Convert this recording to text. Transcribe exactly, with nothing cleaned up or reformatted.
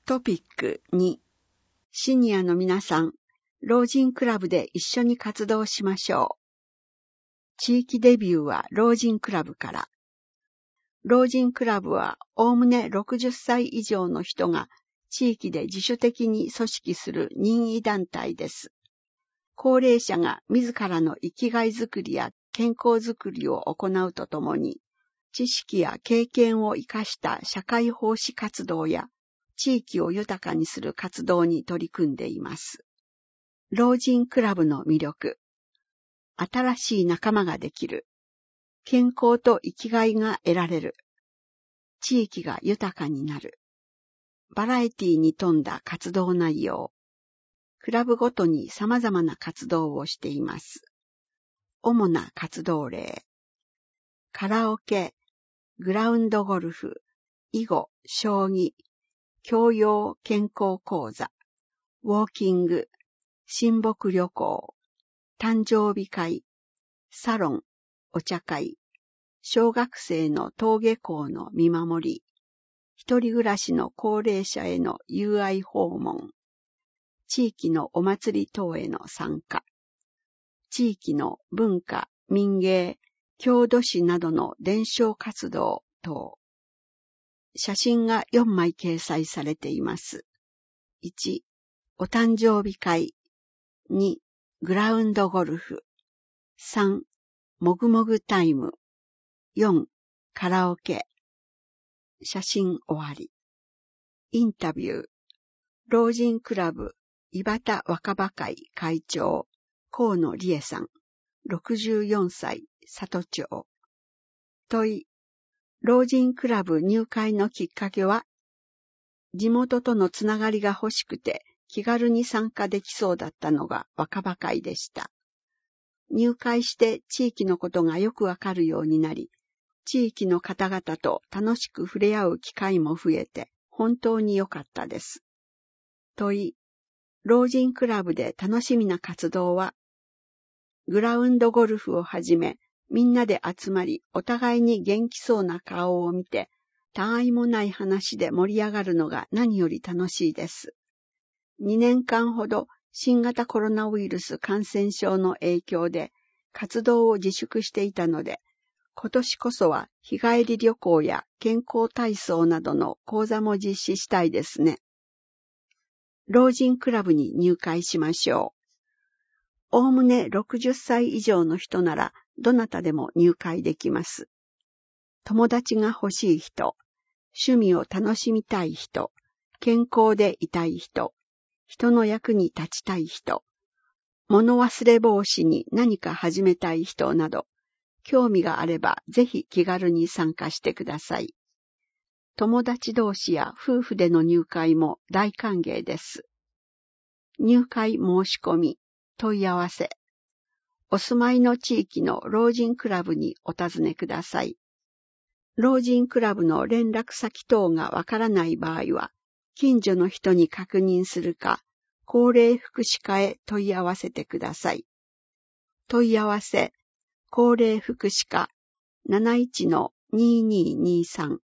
トピックに、シニアの皆さん、老人クラブで一緒に活動しましょう。地域デビューは老人クラブから。老人クラブはおおむねろくじゅっさい以上の人が地域で自主的に組織する任意団体です。高齢者が自らの生きがいづくりや健康づくりを行うとともに、知識や経験を生かした社会奉仕活動や地域を豊かにする活動に取り組んでいます。老人クラブの魅力。新しい仲間ができる。健康と生きがいが得られる。地域が豊かになる。バラエティに富んだ活動内容。クラブごとに様々な活動をしています。主な活動例。カラオケ、グラウンドゴルフ、囲碁、将棋、教養健康講座、ウォーキング、親睦旅行、誕生日会、サロン、お茶会、小学生の登下校の見守り、一人暮らしの高齢者への友愛訪問、地域のお祭り等への参加、地域の文化、民芸、郷土史などの伝承活動等。写真がよんまい掲載されています。いち、お誕生日会。に、グラウンドゴルフ。さん、もぐもぐタイム。よん、カラオケ。写真終わり。インタビュー。老人クラブ、井端若葉会会長、河野理恵さん、ろくじゅうよんさい、里町。問い。老人クラブ入会のきっかけは、地元とのつながりが欲しくて気軽に参加できそうだったのが若葉会でした。入会して地域のことがよくわかるようになり、地域の方々と楽しく触れ合う機会も増えて本当に良かったです。問い、老人クラブで楽しみな活動は、グラウンドゴルフをはじめ、みんなで集まり、お互いに元気そうな顔を見て、他愛もない話で盛り上がるのが何より楽しいです。にねんかんほど新型コロナウイルス感染症の影響で活動を自粛していたので、今年こそは日帰り旅行や健康体操などの講座も実施したいですね。老人クラブに入会しましょう。おおむねろくじゅっさい以上の人ならどなたでも入会できます。友達が欲しい人、趣味を楽しみたい人、健康でいたい人、人の役に立ちたい人、物忘れ防止に何か始めたい人など、興味があればぜひ気軽に参加してください。友達同士や夫婦での入会も大歓迎です。入会申し込み、問い合わせ。お住まいの地域の老人クラブにお尋ねください。老人クラブの連絡先等がわからない場合は、近所の人に確認するか、高齢福祉課へ問い合わせてください。問い合わせ、高齢福祉課 なないちのにーにーにーさん